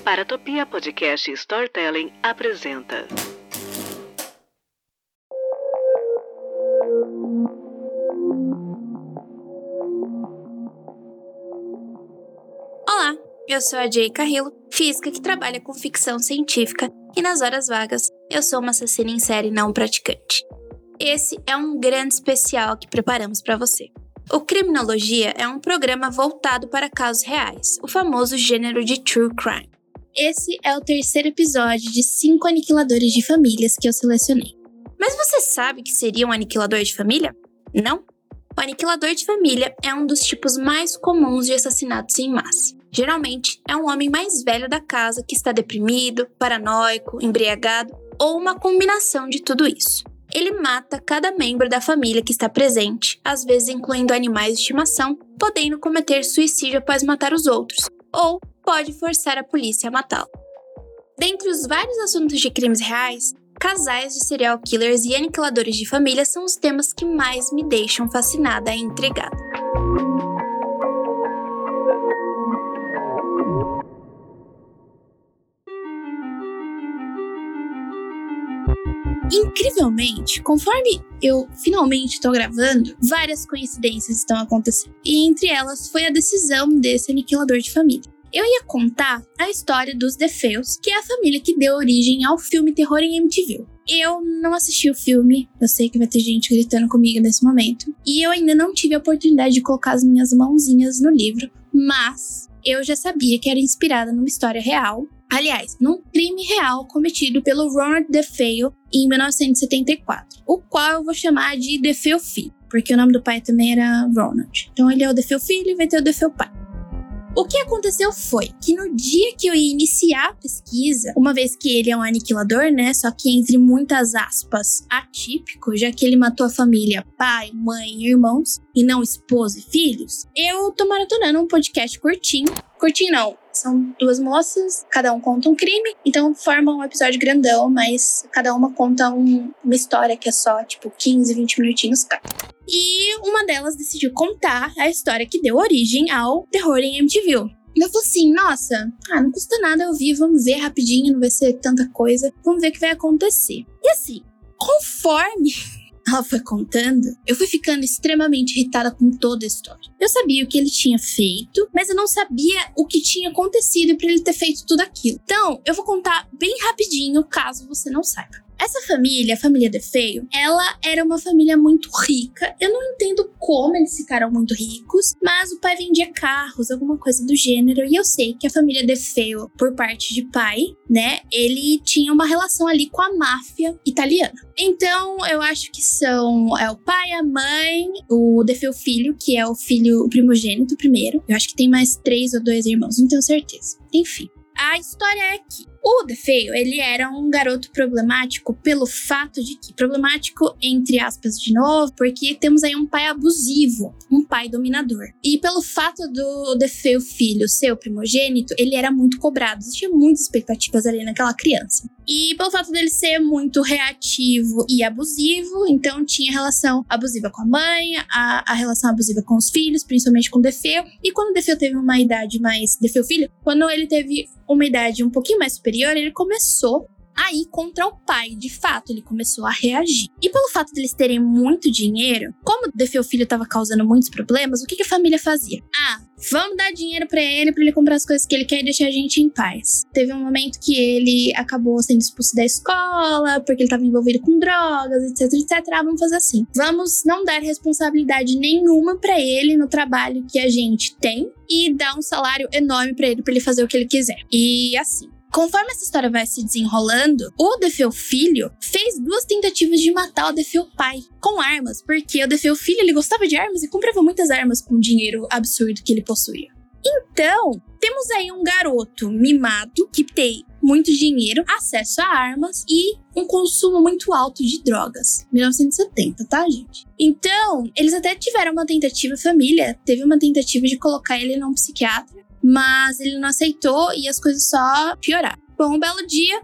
Paratopia Podcast Storytelling apresenta. Olá, eu sou a Jay Carrillo, física que trabalha com ficção científica e nas horas vagas eu sou uma assassina em série não praticante. Esse é um grande especial que preparamos para você. O Criminologia é um programa voltado para casos reais, o famoso gênero de True Crime. Esse é o terceiro episódio de 5 aniquiladores de famílias que eu selecionei. Mas você sabe o que seria um aniquilador de família? Não? O aniquilador de família é um dos tipos mais comuns de assassinatos em massa. Geralmente, é um homem mais velho da casa que está deprimido, paranoico, embriagado ou uma combinação de tudo isso. Ele mata cada membro da família que está presente, às vezes incluindo animais de estimação, podendo cometer suicídio após matar os outros, ou pode forçar a polícia a matá-lo. Dentre os vários assuntos de crimes reais, casais de serial killers e aniquiladores de família são os temas que mais me deixam fascinada e intrigada. Incrivelmente, conforme eu finalmente estou gravando, várias coincidências estão acontecendo. E entre elas foi a decisão desse aniquilador de família. Eu ia contar a história dos DeFeos, que é a família que deu origem ao filme Terror em Amityville. Eu não assisti o filme, eu sei que vai ter gente gritando comigo nesse momento. E eu ainda não tive a oportunidade de colocar as minhas mãozinhas no livro, mas eu já sabia que era inspirada numa história real. Aliás, num crime real cometido pelo Ronald DeFeo em 1974, o qual eu vou chamar de DeFeo Filho, porque o nome do pai também era Ronald. Então ele é o DeFeo Filho e vai ter o DeFeo Pai. O que aconteceu foi que no dia que eu ia iniciar a pesquisa, uma vez que ele é um aniquilador, né, só que entre muitas aspas, atípico, já que ele matou a família pai, mãe e irmãos, e não esposa e filhos, eu tô maratonando um podcast curtinho. Curtinho não, são duas moças, cada um conta um crime, então forma um episódio grandão, mas cada uma conta uma história que é só, 15, 20 minutinhos cada. E uma delas decidiu contar a história que deu origem ao Terror em Amityville. Eu falei assim, nossa, não custa nada ouvir, vamos ver rapidinho, não vai ser tanta coisa, vamos ver o que vai acontecer. E assim, conforme ela foi contando, eu fui ficando extremamente irritada com toda a história. Eu sabia o que ele tinha feito, mas eu não sabia o que tinha acontecido para ele ter feito tudo aquilo. Então, eu vou contar bem rapidinho, caso você não saiba. Essa família, a família DeFeo, ela era uma família muito rica. Eu não entendo como eles ficaram muito ricos, mas o pai vendia carros, alguma coisa do gênero. E eu sei que a família DeFeo, por parte de pai, né, ele tinha uma relação ali com a máfia italiana. Então, eu acho que são o pai, a mãe, o DeFeo Filho, que é o filho primogênito primeiro. Eu acho que tem mais 3 ou 2 irmãos, não tenho certeza. Enfim. A história é que o DeFeo, ele era um garoto problemático pelo fato de que, problemático entre aspas de novo, porque temos aí um pai abusivo, um pai dominador. E pelo fato do DeFeo filho ser o primogênito, ele era muito cobrado, existia muitas expectativas ali naquela criança. E pelo fato dele ser muito reativo e abusivo, então tinha relação abusiva com a mãe, a relação abusiva com os filhos, principalmente com o DeFeo. E quando o DeFeo teve uma idade mais... DeFeo filho, quando ele teve uma idade um pouquinho mais superior, ele começou a ir contra o pai. De fato, ele começou a reagir. E pelo fato deles terem muito dinheiro, como o DeFeo filho estava causando muitos problemas, o que a família fazia? Vamos dar dinheiro pra ele comprar as coisas que ele quer e deixar a gente em paz. Teve um momento que ele acabou sendo expulso da escola, porque ele estava envolvido com drogas, etc, etc. Vamos fazer assim. Vamos não dar responsabilidade nenhuma pra ele no trabalho que a gente tem e dar um salário enorme pra ele fazer o que ele quiser. E assim, conforme essa história vai se desenrolando, o DeFeo filho fez 2 tentativas de matar o DeFeo pai com armas, porque o DeFeo filho ele gostava de armas e comprava muitas armas com o dinheiro absurdo que ele possuía. Então, temos aí um garoto mimado que tem muito dinheiro, acesso a armas e um consumo muito alto de drogas. 1970, tá, gente? Então, eles até tiveram uma tentativa, a família teve uma tentativa de colocar ele num psiquiatra, mas ele não aceitou e as coisas só pioraram. Bom, um belo dia,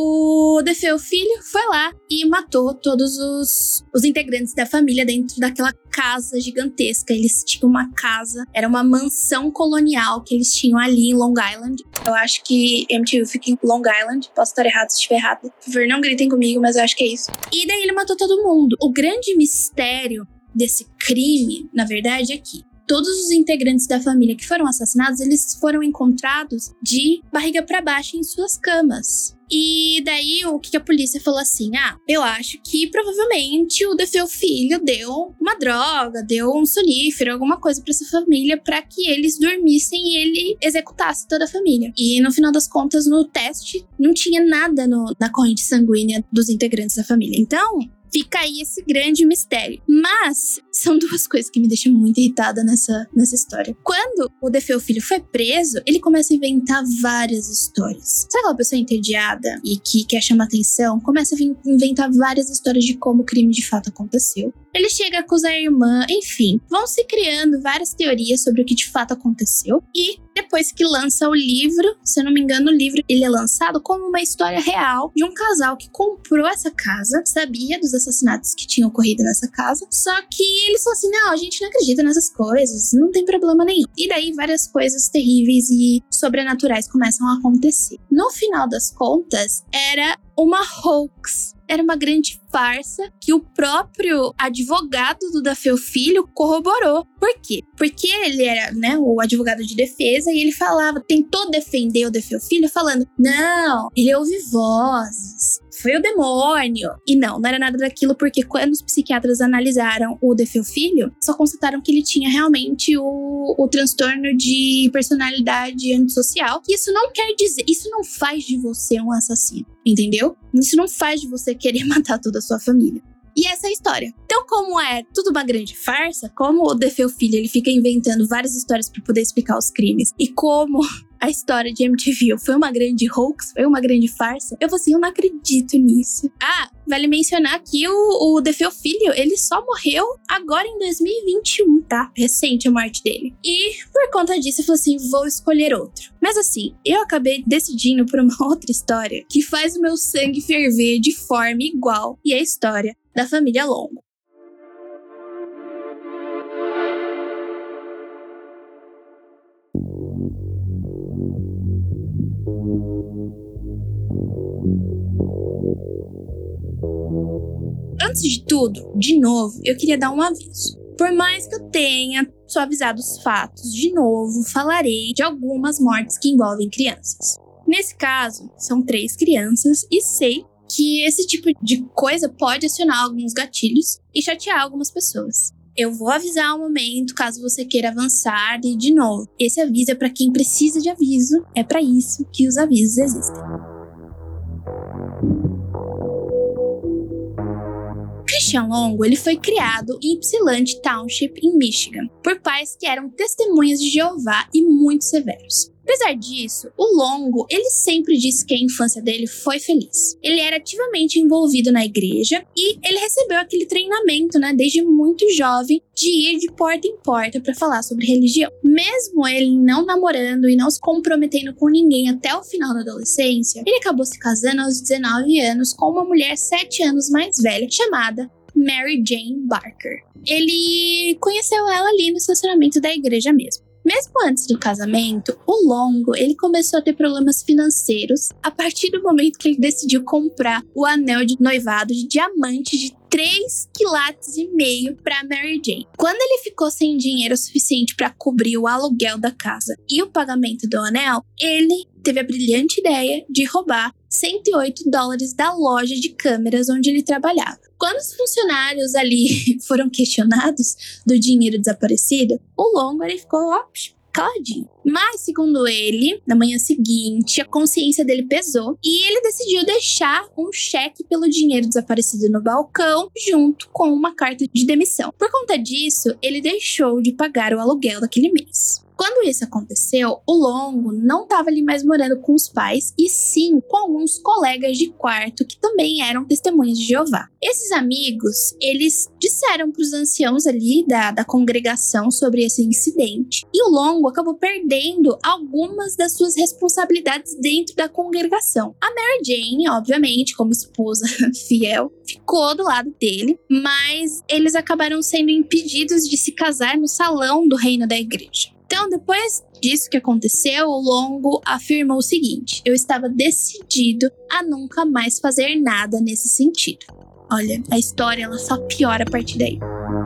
o DeFeo filho foi lá e matou todos os integrantes da família dentro daquela casa gigantesca. Eles tinham uma casa, era uma mansão colonial que eles tinham ali em Long Island. Eu acho que MTV fica em Long Island. Posso estar errado, se estiver errado. Por favor, não gritem comigo, mas eu acho que é isso. E daí ele matou todo mundo. O grande mistério desse crime, na verdade, é que todos os integrantes da família que foram assassinados, eles foram encontrados de barriga para baixo em suas camas. E daí, o que a polícia falou assim? Eu acho que provavelmente o DeFeo filho deu uma droga, deu um sonífero, alguma coisa pra essa família pra que eles dormissem e ele executasse toda a família. E no final das contas, no teste, não tinha nada na corrente sanguínea dos integrantes da família. Então, fica aí esse grande mistério. Mas são duas coisas que me deixam muito irritada nessa história. Quando o DeFeo filho foi preso, ele começa a inventar várias histórias. Sabe aquela pessoa entediada e que quer chamar atenção? Começa a inventar várias histórias de como o crime de fato aconteceu. Ele chega a acusar a irmã, enfim. Vão se criando várias teorias sobre o que de fato aconteceu. E depois que lança o livro, se eu não me engano, o livro ele é lançado como uma história real de um casal que comprou essa casa, sabia dos assassinatos que tinham ocorrido nessa casa, só que eles falaram assim, não, a gente não acredita nessas coisas, não tem problema nenhum. E daí várias coisas terríveis e sobrenaturais começam a acontecer. No final das contas, era uma hoax. Era uma grande farsa que o próprio advogado do DeFeo filho corroborou. Por quê? Porque ele era, o advogado de defesa e ele tentou defender o DeFeo filho falando, não, ele ouve vozes, foi o demônio. E não era nada daquilo, porque quando os psiquiatras analisaram o DeFeo filho, só constataram que ele tinha realmente o transtorno de personalidade antissocial. E isso não quer dizer, isso não faz de você um assassino, entendeu? Isso não faz de você querer matar toda a sua família. E essa é a história. Então, como é tudo uma grande farsa, como o DeFeo filho ele fica inventando várias histórias para poder explicar os crimes, e como a história de MTV foi uma grande hoax, foi uma grande farsa, eu não acredito nisso. Vale mencionar que o DeFeo filho, ele só morreu agora em 2021, tá? Recente a morte dele. E por conta disso, eu falei assim, vou escolher outro. Mas eu acabei decidindo por uma outra história que faz o meu sangue ferver de forma igual, e é a história da família Longo. Antes de tudo, de novo, eu queria dar um aviso. Por mais que eu tenha suavizado os fatos, de novo, falarei de algumas mortes que envolvem crianças. Nesse caso, são 3 crianças e sei que esse tipo de coisa pode acionar alguns gatilhos e chatear algumas pessoas. Eu vou avisar um momento caso você queira avançar e, de novo, esse aviso é para quem precisa de aviso, é para isso que os avisos existem. Christian Longo ele foi criado em Ypsilanti Township, em Michigan, por pais que eram testemunhas de Jeová e muito severos. Apesar disso, o Longo, ele sempre disse que a infância dele foi feliz. Ele era ativamente envolvido na igreja e ele recebeu aquele treinamento, desde muito jovem, de ir de porta em porta para falar sobre religião. Mesmo ele não namorando e não se comprometendo com ninguém até o final da adolescência, ele acabou se casando aos 19 anos com uma mulher 7 anos mais velha, chamada Mary Jane Barker. Ele conheceu ela ali no estacionamento da igreja mesmo. Mesmo antes do casamento, o Longo ele começou a ter problemas financeiros a partir do momento que ele decidiu comprar o anel de noivado de diamante de 3,5 kg para Mary Jane. Quando ele ficou sem dinheiro suficiente para cobrir o aluguel da casa e o pagamento do anel, ele teve a brilhante ideia de roubar $108 da loja de câmeras onde ele trabalhava. Quando os funcionários ali foram questionados do dinheiro desaparecido, o Longo ele ficou caladinho. Mas, segundo ele, na manhã seguinte, a consciência dele pesou e ele decidiu deixar um cheque pelo dinheiro desaparecido no balcão, junto com uma carta de demissão. Por conta disso, ele deixou de pagar o aluguel daquele mês. Quando isso aconteceu, o Longo não estava ali mais morando com os pais, e sim com alguns colegas de quarto que também eram testemunhas de Jeová. Esses amigos, eles disseram para os anciãos ali da congregação sobre esse incidente, e o Longo acabou perdendo algumas das suas responsabilidades dentro da congregação. A Mary Jane, obviamente, como esposa fiel, ficou do lado dele, mas eles acabaram sendo impedidos de se casar no salão do reino da igreja. Então, depois disso que aconteceu, o Longo afirmou o seguinte: eu estava decidido a nunca mais fazer nada nesse sentido. Olha, a história ela só piora a partir daí.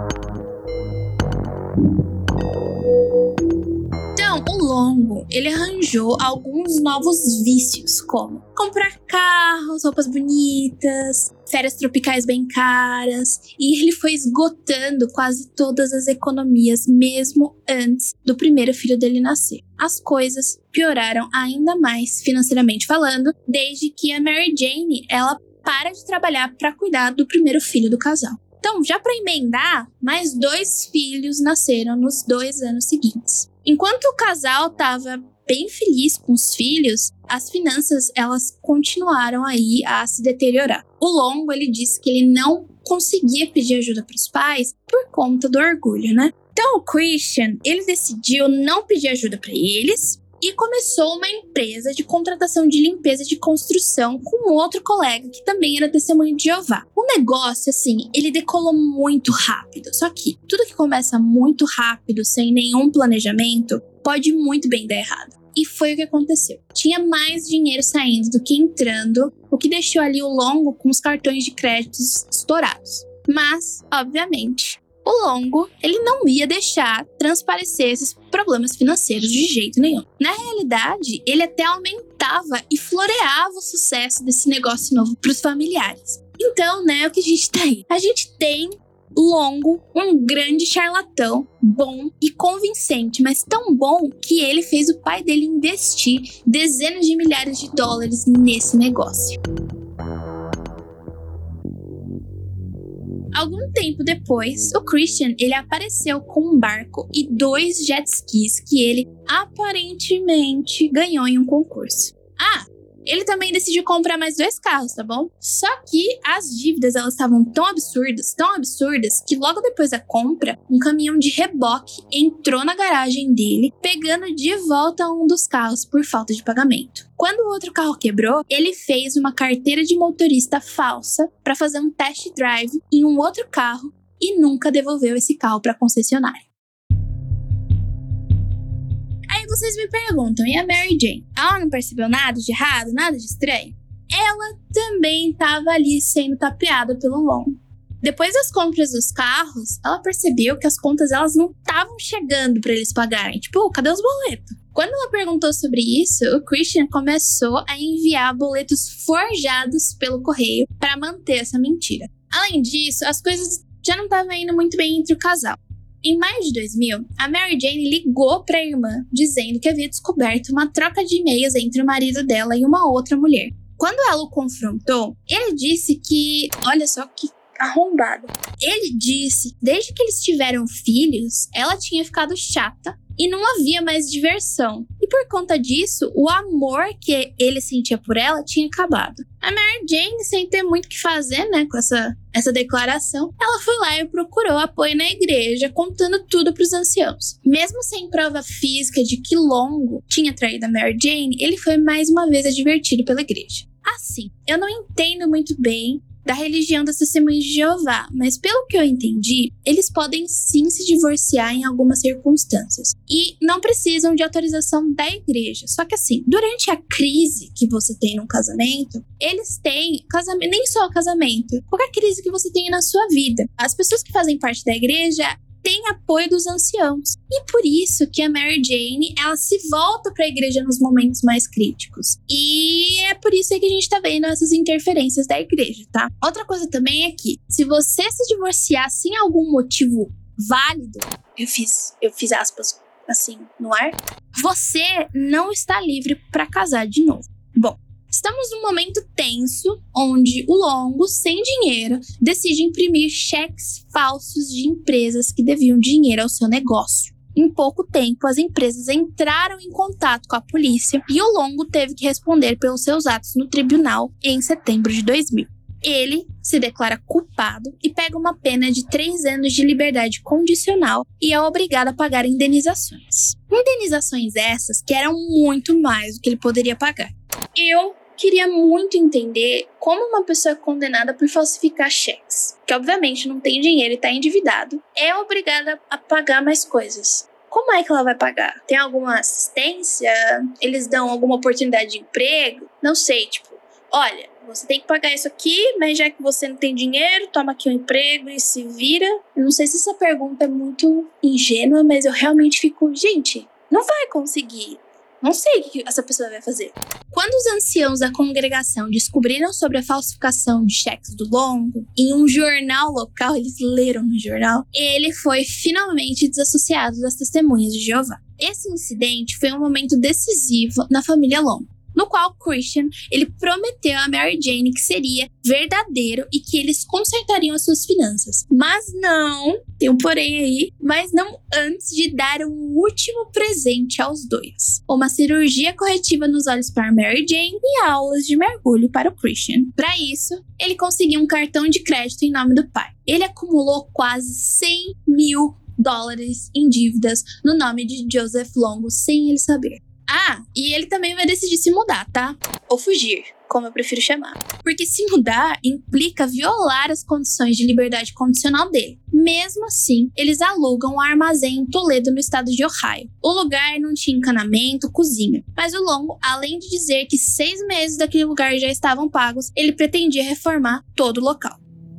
Então, o Longo, ele arranjou alguns novos vícios, como comprar carros, roupas bonitas, férias tropicais bem caras, e ele foi esgotando quase todas as economias, mesmo antes do primeiro filho dele nascer. As coisas pioraram ainda mais, financeiramente falando, desde que a Mary Jane, ela para de trabalhar para cuidar do primeiro filho do casal. Então, já para emendar, mais 2 filhos nasceram nos 2 anos seguintes. Enquanto o casal estava bem feliz com os filhos, as finanças elas continuaram aí a se deteriorar. O Longo, ele disse que ele não conseguia pedir ajuda para os pais por conta do orgulho, né? Então o Christian, ele decidiu não pedir ajuda para eles e começou uma empresa de contratação de limpeza de construção com outro colega que também era testemunho de Jeová. O negócio, assim, ele decolou muito rápido. Só que tudo que começa muito rápido, sem nenhum planejamento, pode muito bem dar errado. E foi o que aconteceu. Tinha mais dinheiro saindo do que entrando, o que deixou ali o Longo com os cartões de créditos estourados. Mas, obviamente, o Longo, ele não ia deixar transparecer esses problemas financeiros de jeito nenhum. Na realidade, ele até aumentava e floreava o sucesso desse negócio novo para os familiares. Então, né, o que a gente tem? A gente tem Longo, um grande charlatão, bom e convincente, mas tão bom que ele fez o pai dele investir dezenas de milhares de dólares nesse negócio. Algum tempo depois, o Christian, ele apareceu com um barco e 2 jet skis que ele aparentemente ganhou em um concurso. Ele também decidiu comprar mais 2 carros, tá bom? Só que as dívidas, elas estavam tão absurdas, que logo depois da compra, um caminhão de reboque entrou na garagem dele, pegando de volta um dos carros por falta de pagamento. Quando o outro carro quebrou, ele fez uma carteira de motorista falsa para fazer um test drive em um outro carro e nunca devolveu esse carro para a concessionária. Aí vocês me perguntam, e a Mary Jane? Ela não percebeu nada de errado, nada de estranho? Ela também estava ali sendo tapeada pelo Longo. Depois das compras dos carros, ela percebeu que as contas elas não estavam chegando para eles pagarem. Tipo, cadê os boletos? Quando ela perguntou sobre isso, o Christian começou a enviar boletos forjados pelo correio para manter essa mentira. Além disso, as coisas já não estavam indo muito bem entre o casal. Em maio de 2000, a Mary Jane ligou para a irmã, dizendo que havia descoberto uma troca de e-mails entre o marido dela e uma outra mulher. Quando ela o confrontou, ele disse que... Olha só que arrombado. Ele disse que desde que eles tiveram filhos, ela tinha ficado chata e não havia mais diversão. E por conta disso, o amor que ele sentia por ela tinha acabado. A Mary Jane, sem ter muito o que fazer, né, com essa declaração, ela foi lá e procurou apoio na igreja, contando tudo para os anciãos. Mesmo sem prova física de que Longo tinha traído a Mary Jane, ele foi mais uma vez advertido pela igreja. Assim, eu não entendo muito bem da religião das Testemunhas de Jeová, mas pelo que eu entendi, eles podem sim se divorciar em algumas circunstâncias e não precisam de autorização da igreja. Só que assim, durante a crise que você tem num casamento, eles têm casamento, nem só o casamento, qualquer crise que você tenha na sua vida. As pessoas que fazem parte da igreja tem apoio dos anciãos. E por isso que a Mary Jane, ela se volta para a igreja nos momentos mais críticos. E é por isso aí que a gente tá vendo essas interferências da igreja, tá? Outra coisa também é que, se você se divorciar sem algum motivo válido, eu fiz aspas assim no ar, você não está livre para casar de novo. Bom, estamos num momento tenso, onde o Longo, sem dinheiro, decide imprimir cheques falsos de empresas que deviam dinheiro ao seu negócio. Em pouco tempo, as empresas entraram em contato com a polícia e o Longo teve que responder pelos seus atos no tribunal em setembro de 2000. Ele se declara culpado e pega uma pena de 3 anos de liberdade condicional e é obrigado a pagar indenizações. Indenizações essas que eram muito mais do que ele poderia pagar. Eu queria muito entender como uma pessoa condenada por falsificar cheques, que obviamente não tem dinheiro e está endividado, é obrigada a pagar mais coisas. Como é que ela vai pagar? Tem alguma assistência? Eles dão alguma oportunidade de emprego? Não sei, olha, você tem que pagar isso aqui, mas já que você não tem dinheiro, toma aqui um emprego e se vira. Eu não sei se essa pergunta é muito ingênua, mas eu realmente fico, gente, não vai conseguir. Não sei o que essa pessoa vai fazer. Quando os anciãos da congregação descobriram sobre a falsificação de cheques do Longo, em um jornal local, eles leram no jornal, ele foi finalmente desassociado das testemunhas de Jeová. Esse incidente foi um momento decisivo na família Longo, no qual Christian ele prometeu a Mary Jane que seria verdadeiro e que eles consertariam as suas finanças. Mas não, tem um porém aí, mas não antes de dar um último presente aos dois. Uma cirurgia corretiva nos olhos para Mary Jane e aulas de mergulho para o Christian. Para isso, ele conseguiu um cartão de crédito em nome do pai. Ele acumulou quase $100 mil em dívidas no nome de Joseph Longo sem ele saber. E ele também vai decidir se mudar, tá? Ou fugir, como eu prefiro chamar. Porque se mudar implica violar as condições de liberdade condicional dele. Mesmo assim, eles alugam um armazém em Toledo, no estado de Ohio. O lugar não tinha encanamento, cozinha. Mas o Longo, além de dizer que 6 meses daquele lugar já estavam pagos, ele pretendia reformar todo o local.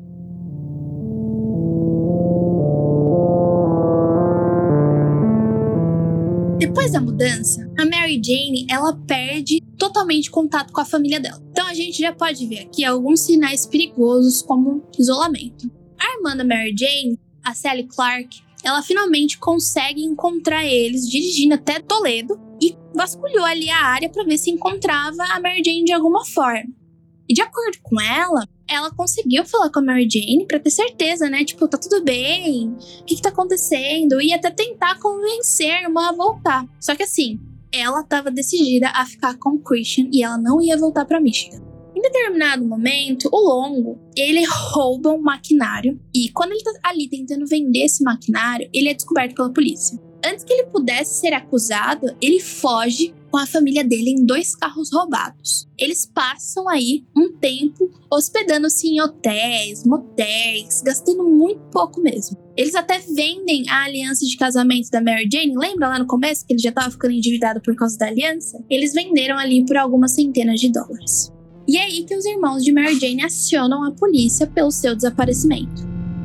Depois da mudança, a Mary Jane, ela perde totalmente contato com a família dela. Então a gente já pode ver aqui alguns sinais perigosos como isolamento. A irmã da Mary Jane, a Sally Clark, ela finalmente consegue encontrar eles dirigindo até Toledo e vasculhou ali a área para ver se encontrava a Mary Jane de alguma forma. E de acordo com ela conseguiu falar com a Mary Jane pra ter certeza, né? Tá tudo bem, o que tá acontecendo? E até tentar convencer a irmã a voltar. Só que assim, ela tava decidida a ficar com o Christian e ela não ia voltar pra Michigan. Em determinado momento, o Longo, ele rouba um maquinário e quando ele tá ali tentando vender esse maquinário, ele é descoberto pela polícia. Antes que ele pudesse ser acusado, ele foge com a família dele em 2 carros roubados. Eles passam aí um tempo hospedando-se em hotéis, motéis, gastando muito pouco mesmo. Eles até vendem a aliança de casamento da Mary Jane. Lembra lá no começo que ele já estava ficando endividado por causa da aliança? Eles venderam ali por algumas centenas de dólares. E é aí que os irmãos de Mary Jane acionam a polícia pelo seu desaparecimento.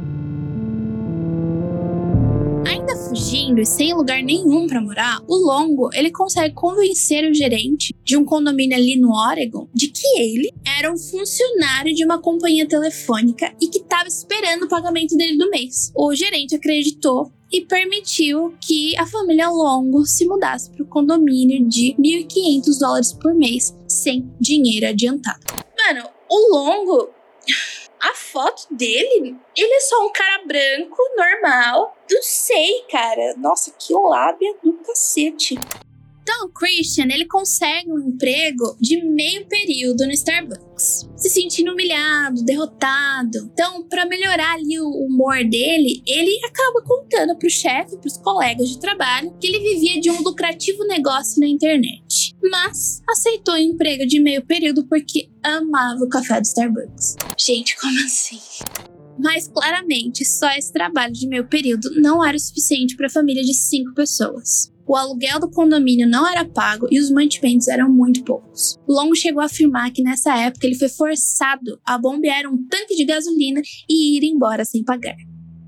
Ainda fugindo e sem lugar nenhum para morar, o Longo ele consegue convencer o gerente de um condomínio ali no Oregon de que ele era um funcionário de uma companhia telefônica e que estava esperando o pagamento dele do mês. O gerente acreditou e permitiu que a família Longo se mudasse para o condomínio de $1.500 por mês sem dinheiro adiantado. Mano, o Longo, a foto dele, ele é só um cara branco, normal. Não sei, cara. Nossa, que lábia do cacete. Então, o Christian, ele consegue um emprego de meio período no Starbucks, se sentindo humilhado, derrotado. Então, para melhorar ali o humor dele, ele acaba contando pro chefe, pros colegas de trabalho, que ele vivia de um lucrativo negócio na internet. Mas aceitou o emprego de meio período porque amava o café do Starbucks. Gente, como assim? Mas claramente, só esse trabalho de meio período não era o suficiente para a família de 5 pessoas. O aluguel do condomínio não era pago e os mantimentos eram muito poucos. Longo chegou a afirmar que nessa época ele foi forçado a bombear um tanque de gasolina e ir embora sem pagar.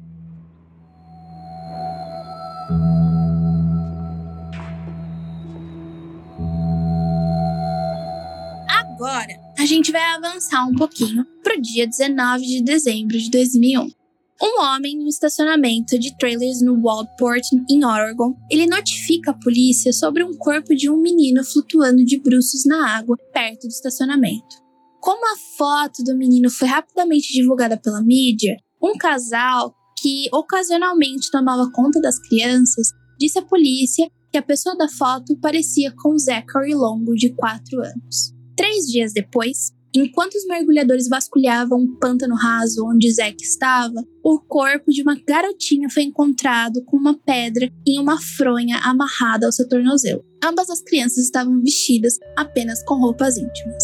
Agora, a gente vai avançar um pouquinho para o dia 19 de dezembro de 2001. Um homem no estacionamento de trailers no Waldport, em Oregon, ele notifica a polícia sobre um corpo de um menino flutuando de bruços na água perto do estacionamento. Como a foto do menino foi rapidamente divulgada pela mídia, um casal que ocasionalmente tomava conta das crianças disse à polícia que a pessoa da foto parecia com Zachary Longo, de 4 anos. 3 dias depois, enquanto os mergulhadores vasculhavam um pântano raso onde Zack estava, o corpo de uma garotinha foi encontrado com uma pedra em uma fronha amarrada ao seu tornozelo. Ambas as crianças estavam vestidas apenas com roupas íntimas.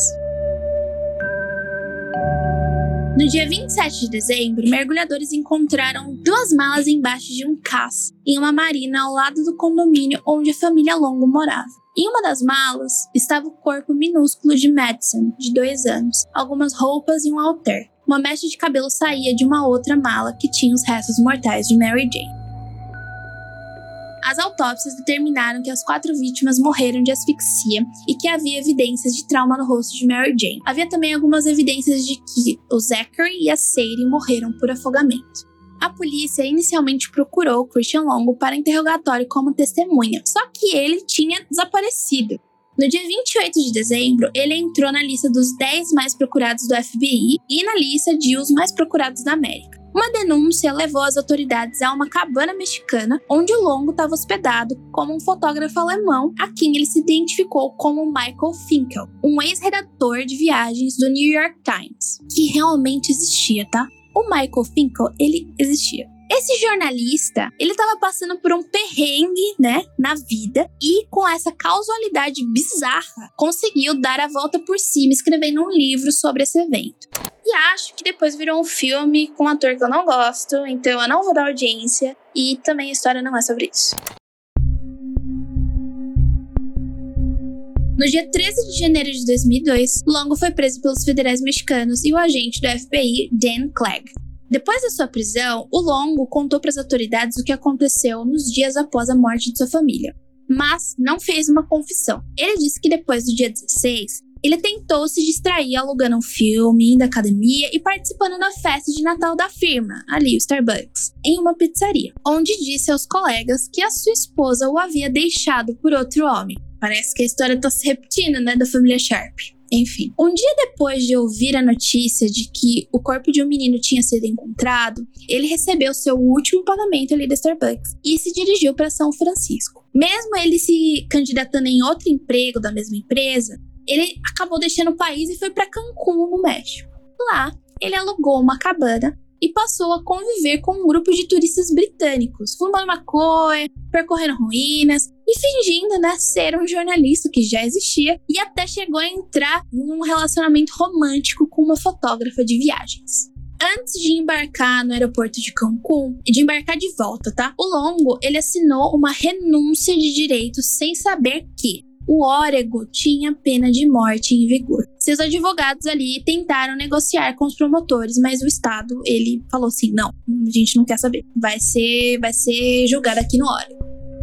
No dia 27 de dezembro, mergulhadores encontraram 2 malas embaixo de um cais em uma marina ao lado do condomínio onde a família Longo morava. Em uma das malas estava o corpo minúsculo de Madison, de 2 anos, algumas roupas e um halter. Uma mecha de cabelo saía de uma outra mala que tinha os restos mortais de Mary Jane. As autópsias determinaram que as 4 vítimas morreram de asfixia e que havia evidências de trauma no rosto de Mary Jane. Havia também algumas evidências de que o Zachary e a Sadie morreram por afogamento. A polícia inicialmente procurou Christian Longo para interrogatório como testemunha, só que ele tinha desaparecido. No dia 28 de dezembro, ele entrou na lista dos 10 mais procurados do FBI e na lista de os mais procurados da América. Uma denúncia levou as autoridades a uma cabana mexicana onde o Longo estava hospedado como um fotógrafo alemão a quem ele se identificou como Michael Finkel, um ex-redator de viagens do New York Times, que realmente existia, tá? O Michael Finkel, ele existia. Esse jornalista, ele estava passando por um perrengue, na vida, e com essa causalidade bizarra, conseguiu dar a volta por cima escrevendo um livro sobre esse evento. E acho que depois virou um filme com um ator que eu não gosto, então eu não vou dar audiência, e também a história não é sobre isso. No dia 13 de janeiro de 2002, Longo foi preso pelos federais mexicanos e o agente do FBI, Dan Clegg. Depois da sua prisão, o Longo contou para as autoridades o que aconteceu nos dias após a morte de sua família, mas não fez uma confissão. Ele disse que depois do dia 16, ele tentou se distrair alugando um filme, indo à academia e participando da festa de Natal da firma, ali o Starbucks, em uma pizzaria, onde disse aos colegas que a sua esposa o havia deixado por outro homem. Parece que a história tá se repetindo, da família Sharp. Enfim, um dia depois de ouvir a notícia de que o corpo de um menino tinha sido encontrado, ele recebeu seu último pagamento ali da Starbucks e se dirigiu para São Francisco. Mesmo ele se candidatando em outro emprego da mesma empresa, ele acabou deixando o país e foi para Cancún, no México. Lá, ele alugou uma cabana e passou a conviver com um grupo de turistas britânicos, fumando maconha, percorrendo ruínas e fingindo, ser um jornalista que já existia, e até chegou a entrar em um relacionamento romântico com uma fotógrafa de viagens. Antes de embarcar no aeroporto de Cancún e de embarcar de volta, o Longo, ele assinou uma renúncia de direitos sem saber que o Oregon tinha pena de morte em vigor. Seus advogados ali tentaram negociar com os promotores, mas o Estado, ele falou assim, não, a gente não quer saber. Vai ser julgado aqui no Oregon.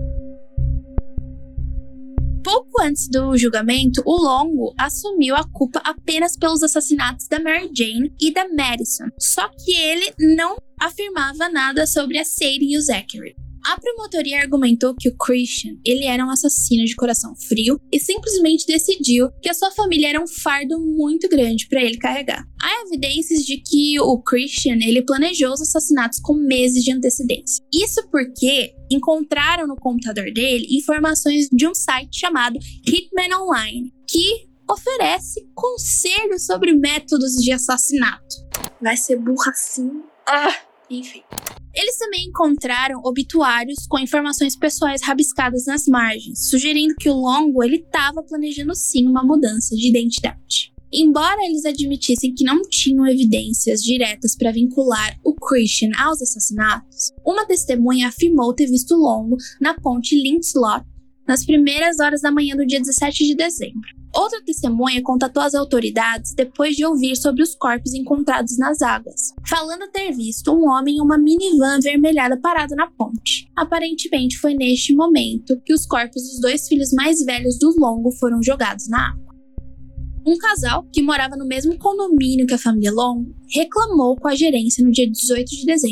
Pouco antes do julgamento, o Longo assumiu a culpa apenas pelos assassinatos da Mary Jane e da Madison. Só que ele não afirmava nada sobre a Sadie e o Zachary. A promotoria argumentou que o Christian, ele era um assassino de coração frio e simplesmente decidiu que a sua família era um fardo muito grande para ele carregar. Há evidências de que o Christian, ele planejou os assassinatos com meses de antecedência. Isso porque encontraram no computador dele informações de um site chamado Hitman Online, que oferece conselhos sobre métodos de assassinato. Vai ser burra assim. Enfim. Eles também encontraram obituários com informações pessoais rabiscadas nas margens, sugerindo que o Longo estava planejando sim uma mudança de identidade. Embora eles admitissem que não tinham evidências diretas para vincular o Christian aos assassinatos, uma testemunha afirmou ter visto Longo na ponte Lindslot nas primeiras horas da manhã do dia 17 de dezembro. Outra testemunha contatou as autoridades depois de ouvir sobre os corpos encontrados nas águas, falando ter visto um homem em uma minivan avermelhada parado na ponte. Aparentemente foi neste momento que os corpos dos 2 filhos mais velhos do Longo foram jogados na água. Um casal, que morava no mesmo condomínio que a família Longo, reclamou com a gerência no dia 18 de dezembro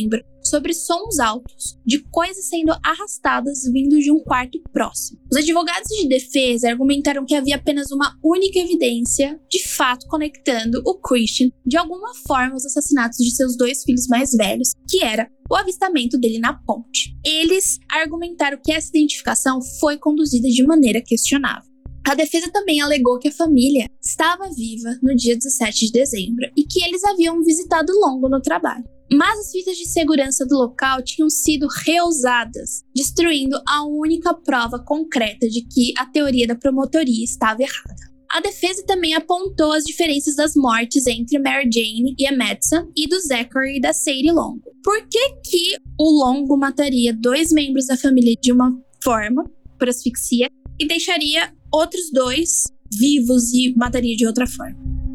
sobre sons altos de coisas sendo arrastadas vindo de um quarto próximo. Os advogados de defesa argumentaram que havia apenas uma única evidência, de fato conectando o Christian de alguma forma aos assassinatos de seus 2 filhos mais velhos, que era o avistamento dele na ponte. Eles argumentaram que essa identificação foi conduzida de maneira questionável. A defesa também alegou que a família estava viva no dia 17 de dezembro e que eles haviam visitado Longo no trabalho. Mas as fitas de segurança do local tinham sido reusadas, destruindo a única prova concreta de que a teoria da promotoria estava errada. A defesa também apontou as diferenças das mortes entre Mary Jane e a Madison e do Zachary e da Sadie Longo. Por que o Longo mataria 2 membros da família de uma forma, por asfixia, e deixaria outros 2 vivos e mataria de outra forma?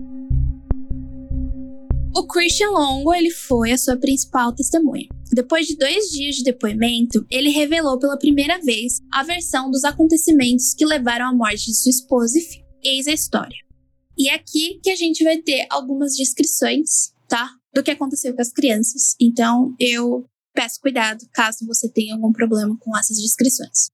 O Christian Longo, ele foi a sua principal testemunha. Depois de 2 dias de depoimento, ele revelou pela primeira vez a versão dos acontecimentos que levaram à morte de sua esposa e filho. Eis a história. E é aqui que a gente vai ter algumas descrições, tá? Do que aconteceu com as crianças. Então, eu peço cuidado caso você tenha algum problema com essas descrições.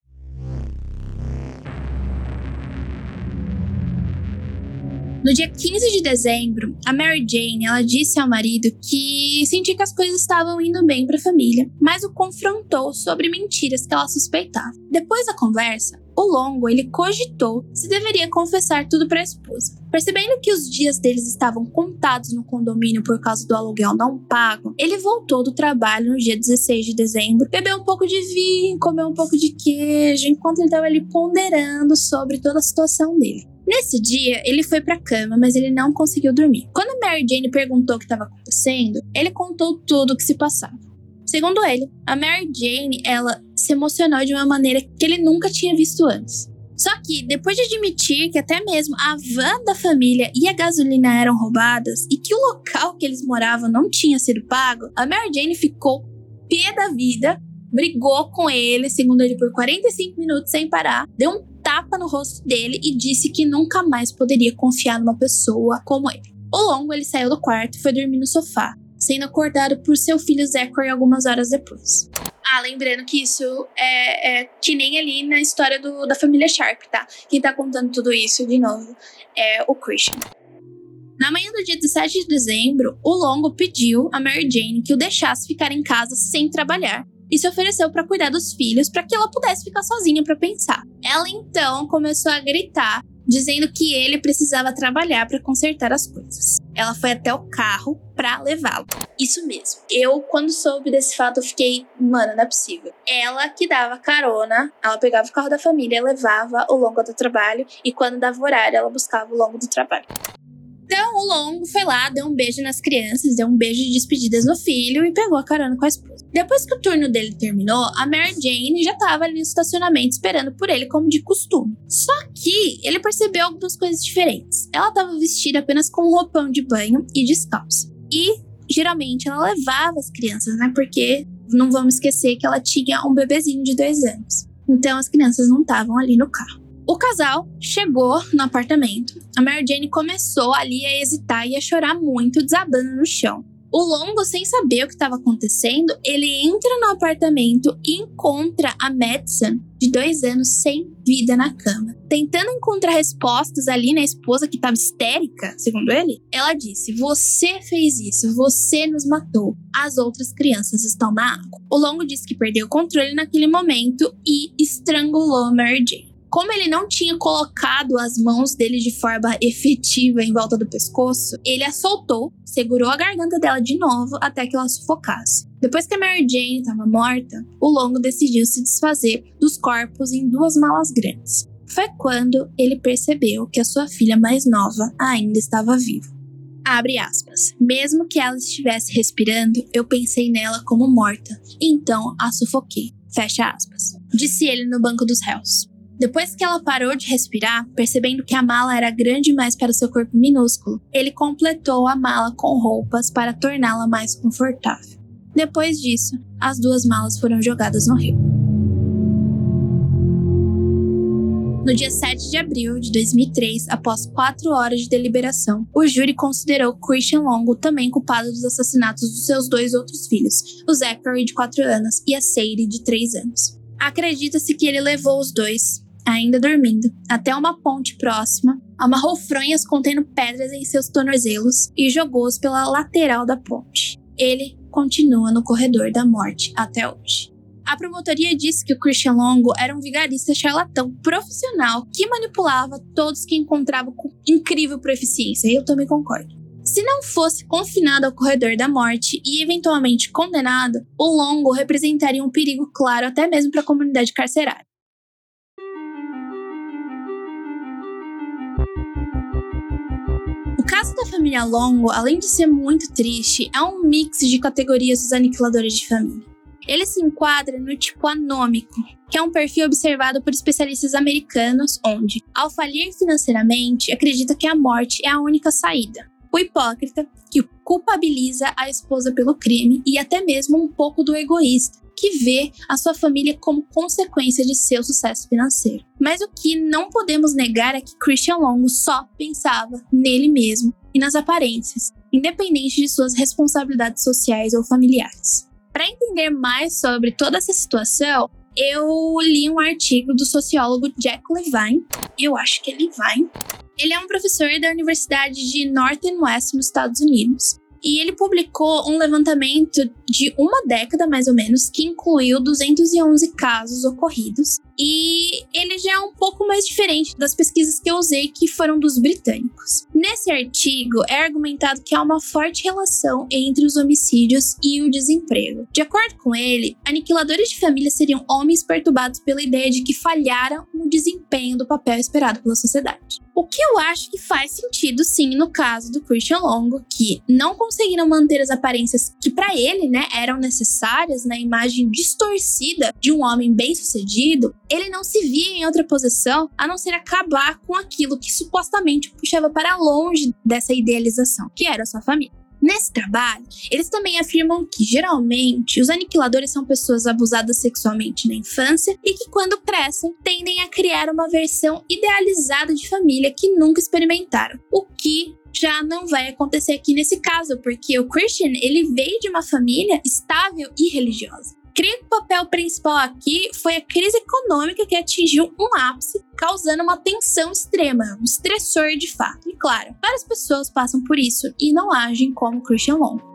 No dia 15 de dezembro, a Mary Jane, ela disse ao marido que sentia que as coisas estavam indo bem para a família, mas o confrontou sobre mentiras que ela suspeitava. Depois da conversa, o Longo, ele cogitou se deveria confessar tudo para a esposa. Percebendo que os dias deles estavam contados no condomínio por causa do aluguel não pago, ele voltou do trabalho no dia 16 de dezembro, bebeu um pouco de vinho, comeu um pouco de queijo, enquanto ele estava ali ponderando sobre toda a situação dele. Nesse dia, ele foi pra cama, mas ele não conseguiu dormir. Quando Mary Jane perguntou o que estava acontecendo, ele contou tudo o que se passava. Segundo ele, a Mary Jane, ela se emocionou de uma maneira que ele nunca tinha visto antes. Só que, depois de admitir que até mesmo a van da família e a gasolina eram roubadas e que o local que eles moravam não tinha sido pago, a Mary Jane ficou pé da vida, brigou com ele, segundo ele, por 45 minutos sem parar, deu um tapa no rosto dele e disse que nunca mais poderia confiar numa pessoa como ele. O Longo, ele saiu do quarto e foi dormir no sofá, sendo acordado por seu filho Zachary algumas horas depois. Lembrando que isso é que nem ali na história da família Sharp, tá? Quem tá contando tudo isso, de novo, é o Christian. Na manhã do dia 17 de dezembro, o Longo pediu a Mary Jane que o deixasse ficar em casa sem trabalhar e se ofereceu para cuidar dos filhos para que ela pudesse ficar sozinha para pensar. Ela então começou a gritar, dizendo que ele precisava trabalhar para consertar as coisas. Ela foi até o carro para levá-lo. Isso mesmo. Eu, quando soube desse fato, eu fiquei, mano, não é possível. Ela que dava carona, ela pegava o carro da família, levava o Longo do trabalho e quando dava horário, ela buscava o Longo do trabalho. Então, o Longo foi lá, deu um beijo nas crianças, deu um beijo de despedidas no filho e pegou a carona com a esposa. Depois que o turno dele terminou, a Mary Jane já estava ali no estacionamento esperando por ele como de costume. Só que ele percebeu algumas coisas diferentes. Ela estava vestida apenas com um roupão de banho e descalça. E, geralmente, ela levava as crianças, né? Porque não vamos esquecer que ela tinha um bebezinho de 2 anos. Então, as crianças não estavam ali no carro. O casal chegou no apartamento. A Mary Jane começou ali a hesitar e a chorar muito, desabando no chão. O Longo, sem saber o que estava acontecendo, ele entra no apartamento e encontra a Madison, de 2 anos, sem vida na cama. Tentando encontrar respostas ali na esposa, que estava histérica, segundo ele, ela disse: "Você fez isso, você nos matou. As outras crianças estão na água." O Longo disse que perdeu o controle naquele momento e estrangulou a Mary Jane. Como ele não tinha colocado as mãos dele de forma efetiva em volta do pescoço, ele a soltou, segurou a garganta dela de novo até que ela sufocasse. Depois que a Mary Jane estava morta, o Longo decidiu se desfazer dos corpos em 2 malas grandes. Foi quando ele percebeu que a sua filha mais nova ainda estava viva. Abre aspas. "Mesmo que ela estivesse respirando, eu pensei nela como morta, então a sufoquei." Fecha aspas. Disse ele no banco dos réus. Depois que ela parou de respirar, percebendo que a mala era grande demais para o seu corpo minúsculo, ele completou a mala com roupas para torná-la mais confortável. Depois disso, as 2 malas foram jogadas no rio. No dia 7 de abril de 2003, após 4 horas de deliberação, o júri considerou Christian Longo também culpado dos assassinatos dos seus 2 outros filhos, o Zachary, de 4 anos, e a Sadie, de 3 anos. Acredita-se que ele levou os 2, ainda dormindo, até uma ponte próxima, amarrou fronhas contendo pedras em seus tornozelos e jogou-os pela lateral da ponte. Ele continua no corredor da morte até hoje. A promotoria disse que o Christian Longo era um vigarista charlatão profissional que manipulava todos que encontrava com incrível proficiência, e eu também concordo. Se não fosse confinado ao corredor da morte e eventualmente condenado, o Longo representaria um perigo claro até mesmo para a comunidade carcerária. O caso da família Longo, além de ser muito triste, é um mix de categorias dos aniquiladores de família. Ele se enquadra no tipo anômico, que é um perfil observado por especialistas americanos, onde, ao falir financeiramente, acredita que a morte é a única saída. O hipócrita, que culpabiliza a esposa pelo crime, e até mesmo um pouco do egoísta, que vê a sua família como consequência de seu sucesso financeiro. Mas o que não podemos negar é que Christian Longo só pensava nele mesmo e nas aparências, independente de suas responsabilidades sociais ou familiares. Para entender mais sobre toda essa situação, eu li um artigo do sociólogo Jack Levine, eu acho que é Levine. Ele é um professor da Universidade de Northwest nos Estados Unidos. E ele publicou um levantamento de uma década, mais ou menos, que incluiu 211 casos ocorridos. E ele já é um pouco mais diferente das pesquisas que eu usei, que foram dos britânicos. Nesse artigo, é argumentado que há uma forte relação entre os homicídios e o desemprego. De acordo com ele, aniquiladores de família seriam homens perturbados pela ideia de que falharam no desempenho do papel esperado pela sociedade. O que eu acho que faz sentido, sim, no caso do Christian Longo, que não conseguiram manter as aparências que para ele, eram necessárias na imagem distorcida de um homem bem-sucedido. Ele não se via em outra posição a não ser acabar com aquilo que supostamente puxava para longe dessa idealização, que era a sua família. Nesse trabalho, eles também afirmam que, geralmente, os aniquiladores são pessoas abusadas sexualmente na infância e que, quando crescem, tendem a criar uma versão idealizada de família que nunca experimentaram, o que já não vai acontecer aqui nesse caso, porque o Christian, ele veio de uma família estável e religiosa. Creio que o papel principal aqui foi a crise econômica que atingiu um ápice, causando uma tensão extrema, um estressor de fato. E claro, várias pessoas passam por isso e não agem como Christian Longo.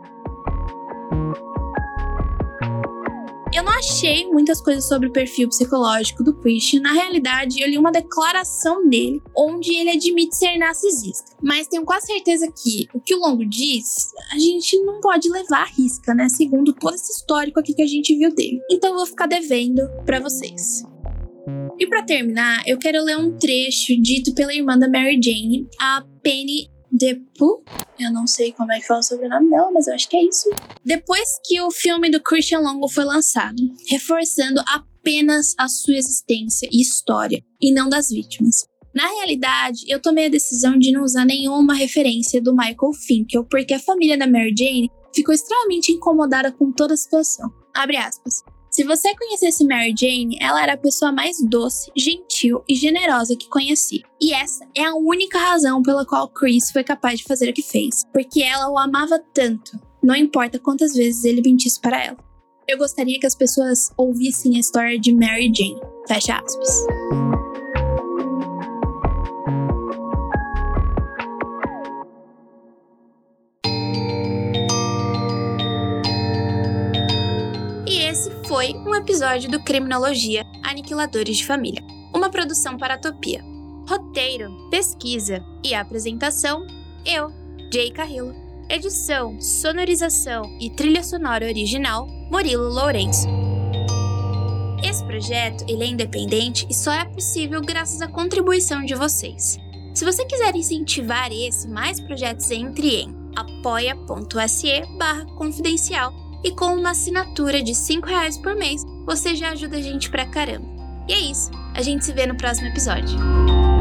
Eu não achei muitas coisas sobre o perfil psicológico do Christian. Na realidade, eu li uma declaração dele, onde ele admite ser narcisista. Mas tenho quase certeza que o que o Longo diz, a gente não pode levar à risca, segundo todo esse histórico aqui que a gente viu dele. Então eu vou ficar devendo pra vocês. E pra terminar, eu quero ler um trecho dito pela irmã da Mary Jane, a Penny DePool. Eu não sei como é que fala o sobrenome dela, mas eu acho que é isso. Depois que o filme do Christian Longo foi lançado, reforçando apenas a sua existência e história, e não das vítimas. Na realidade, eu tomei a decisão de não usar nenhuma referência do Michael Finkel, porque a família da Mary Jane ficou extremamente incomodada com toda a situação. Abre aspas. Se você conhecesse Mary Jane, ela era a pessoa mais doce, gentil e generosa que conheci. E essa é a única razão pela qual Chris foi capaz de fazer o que fez. Porque ela o amava tanto, não importa quantas vezes ele mentisse para ela. Eu gostaria que as pessoas ouvissem a história de Mary Jane. Fecha aspas. Foi um episódio do Criminologia Aniquiladores de Família, uma produção para a Topia. Roteiro, pesquisa e apresentação, eu, Jay Carrillo. Edição, sonorização e trilha sonora original, Murilo Lourenço. Esse projeto ele é independente e só é possível graças à contribuição de vocês. Se você quiser incentivar esse e mais projetos, entre em apoia.se/confidencial. E com uma assinatura de R$5 por mês, você já ajuda a gente pra caramba. E é isso, a gente se vê no próximo episódio.